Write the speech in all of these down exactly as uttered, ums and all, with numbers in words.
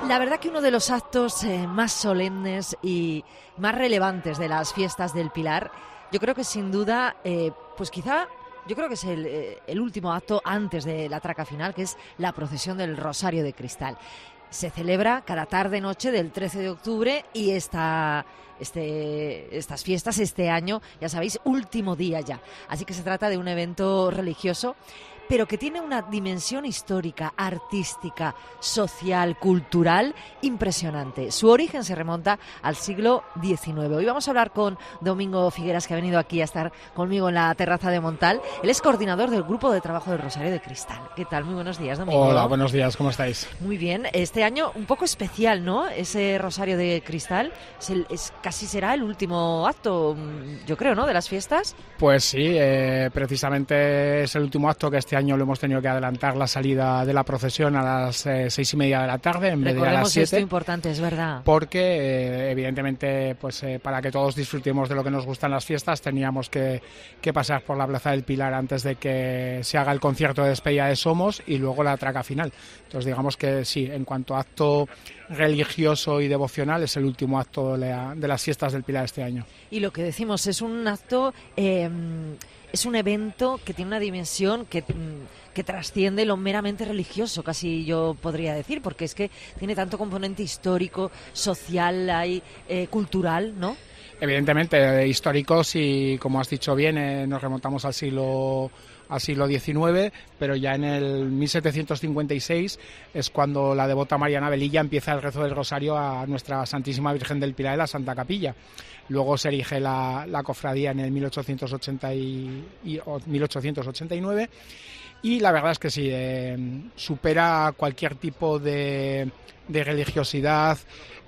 La verdad que uno de los actos eh, más solemnes y más relevantes de las fiestas del Pilar, yo creo que sin duda, eh, pues quizá, yo creo que es el, eh, el último acto antes de la traca final, que es la procesión del Rosario de Cristal. Se celebra cada tarde-noche del trece de octubre y esta, este, estas fiestas este año, ya sabéis, último día ya. Así que se trata de un evento religioso, pero que tiene una dimensión histórica, artística, social, cultural impresionante. Su origen se remonta al siglo diecinueve. Hoy vamos a hablar con Domingo Figueras, que ha venido aquí a estar conmigo en la terraza de Montal. Él es coordinador del Grupo de Trabajo del Rosario de Cristal. ¿Qué tal? Muy buenos días, Domingo. Hola, buenos días, ¿cómo estáis? Muy bien. Este año un poco especial, ¿no? Ese Rosario de Cristal es, el, es casi será el último acto, yo creo, ¿no?, de las fiestas. Pues sí, eh, precisamente es el último acto que este año lo hemos tenido que adelantar la salida de la procesión a las eh, seis y media de la tarde en vez de a las siete. Esto importante, es verdad. Porque eh, evidentemente, pues eh, para que todos disfrutemos de lo que nos gustan las fiestas, teníamos que, que pasar por la Plaza del Pilar antes de que se haga el concierto de despedida de Somos y luego la traca final. Entonces digamos que sí, en cuanto a acto religioso y devocional, es el último acto de, la, de las fiestas del Pilar este año. Y lo que decimos, es un acto, eh, es un evento que tiene una dimensión que, que trasciende lo meramente religioso, casi yo podría decir, porque es que tiene tanto componente histórico, social, hay, eh, cultural, ¿no? Evidentemente, históricos y, como has dicho bien, eh, nos remontamos al siglo al siglo diecinueve, pero ya en el mil setecientos cincuenta y seis es cuando la devota Mariana Velilla empieza el rezo del Rosario a nuestra Santísima Virgen del Pilar de la Santa Capilla. Luego se erige la, la cofradía en el mil ochocientos ochenta y, y, o mil ochocientos ochenta y nueve y la verdad es que sí, eh, supera cualquier tipo de, de religiosidad,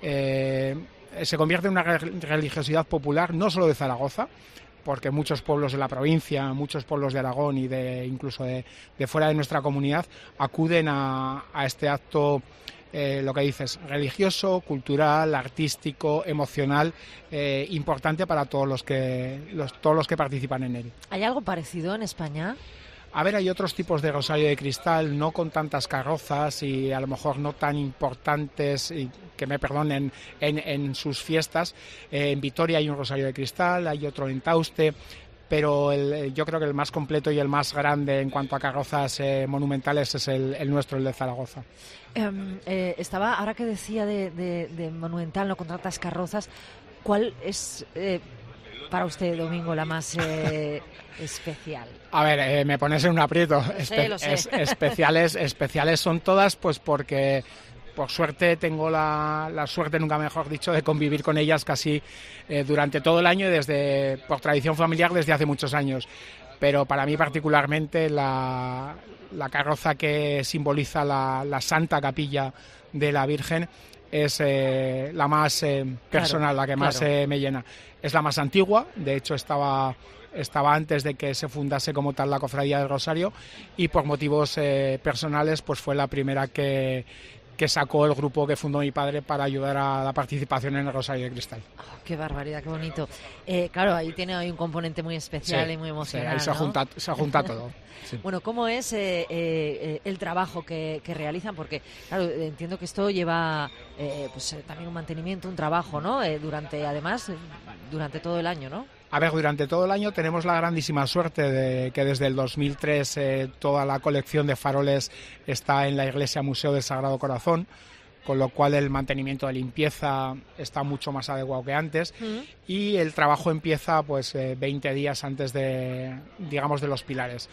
eh, se convierte en una religiosidad popular, no solo de Zaragoza, porque muchos pueblos de la provincia, muchos pueblos de Aragón y de incluso de, de fuera de nuestra comunidad acuden a, a este acto, eh, lo que dices, religioso, cultural, artístico, emocional, eh, importante para todos los que los, todos los que participan en él. ¿Hay algo parecido en España? A ver, hay otros tipos de Rosario de Cristal, no con tantas carrozas y a lo mejor no tan importantes, y que me perdonen, en, en sus fiestas. Eh, en Vitoria hay un Rosario de Cristal, hay otro en Tauste, pero el, yo creo que el más completo y el más grande en cuanto a carrozas eh, monumentales es el, el nuestro, el de Zaragoza. Eh, eh, estaba, ahora que decía de, de, de monumental, no con tantas carrozas, ¿cuál es eh, para usted, Domingo, la más eh, especial? A ver, eh, me pones en un aprieto. Lo sé, lo sé. Es, especiales, especiales son todas, pues porque por suerte tengo la, la suerte, nunca mejor dicho, de convivir con ellas casi eh, durante todo el año y desde, por tradición familiar desde hace muchos años. Pero para mí particularmente la, la carroza que simboliza la, la Santa Capilla de la Virgen es eh, la más eh, personal, claro, la que más claro. eh, me llena. Es la más antigua, de hecho estaba... estaba antes de que se fundase como tal la Cofradía del Rosario y por motivos eh, personales pues fue la primera que, que sacó el grupo que fundó mi padre para ayudar a la participación en el Rosario de Cristal. Oh, ¡qué barbaridad, qué bonito! Eh, claro, ahí tiene ahí un componente muy especial sí, y muy emocional, sí, ahí se, ¿no? junta, se junta todo. Sí. Bueno, ¿cómo es eh, eh, el trabajo que, que realizan? Porque, claro, entiendo que esto lleva eh, pues también un mantenimiento, un trabajo, ¿no? Eh, durante, además, durante todo el año, ¿no? A ver, durante todo el año tenemos la grandísima suerte de que desde el dos mil tres eh, toda la colección de faroles está en la Iglesia Museo del Sagrado Corazón, con lo cual el mantenimiento de limpieza está mucho más adecuado que antes mm. y el trabajo empieza pues eh, veinte días antes de, digamos, de los pilares.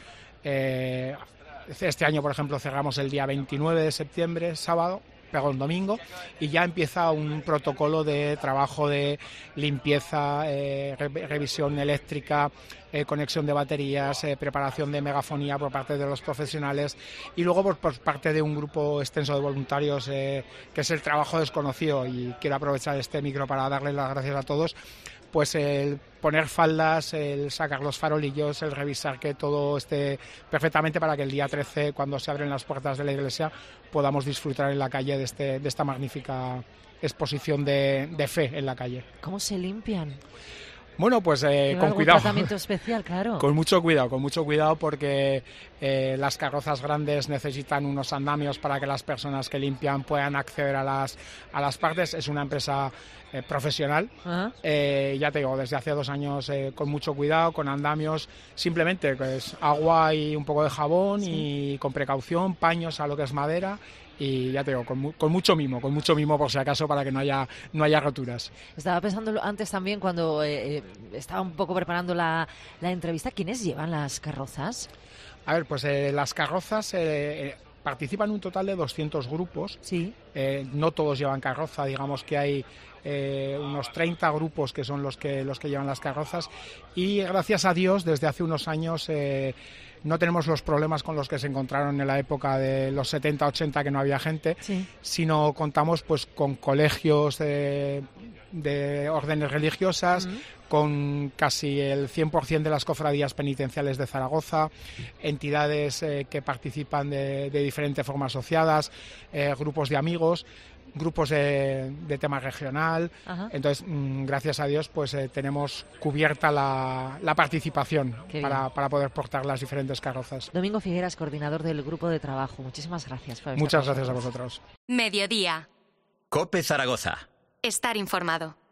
Eh, este año, por ejemplo, cerramos el día veintinueve de septiembre, sábado, perdón, domingo, y ya empieza un protocolo de trabajo de limpieza, eh, re- revisión eléctrica, eh, conexión de baterías, eh, preparación de megafonía por parte de los profesionales y luego por, por parte de un grupo extenso de voluntarios eh, que es el trabajo desconocido, y quiero aprovechar este micro para darles las gracias a todos. Pues el poner faldas, el sacar los farolillos, el revisar que todo esté perfectamente para que el día trece, cuando se abren las puertas de la iglesia, podamos disfrutar en la calle de, este, de esta magnífica exposición de, de fe en la calle. ¿Cómo se limpian? Bueno, pues eh, con algún cuidado. tratamiento especial, claro. Con mucho cuidado, con mucho cuidado porque eh, las carrozas grandes necesitan unos andamios para que las personas que limpian puedan acceder a las, a las partes. Es una empresa eh, profesional. Uh-huh. eh, ya te digo, desde hace dos años eh, con mucho cuidado, con andamios, simplemente pues, agua y un poco de jabón sí. y con precaución, paños a lo que es madera. Y ya te digo, con, con mucho mimo, con mucho mimo por si acaso para que no haya no haya roturas. Estaba pensando antes también cuando eh, estaba un poco preparando la, la entrevista, ¿quiénes llevan las carrozas? A ver, pues eh, las carrozas eh, participan un total de doscientos grupos. Sí. Eh, no todos llevan carroza, digamos que hay eh, unos treinta grupos que son los que los que llevan las carrozas y gracias a Dios desde hace unos años eh, no tenemos los problemas con los que se encontraron en la época de los setenta ochenta que no había gente, sí. sino contamos pues con colegios de, de órdenes religiosas, uh-huh. con casi el cien por ciento de las cofradías penitenciales de Zaragoza, entidades eh, que participan de, de diferentes formas asociadas, eh, grupos de amigos, grupos de, de tema regional. Ajá. Entonces, mmm, gracias a Dios, pues eh, tenemos cubierta la, la participación para, para poder portar las diferentes carrozas. Domingo Figueras, coordinador del grupo de trabajo. Muchísimas gracias. Por Muchas gracias a vosotros. Mediodía. COPE Zaragoza. Estar informado.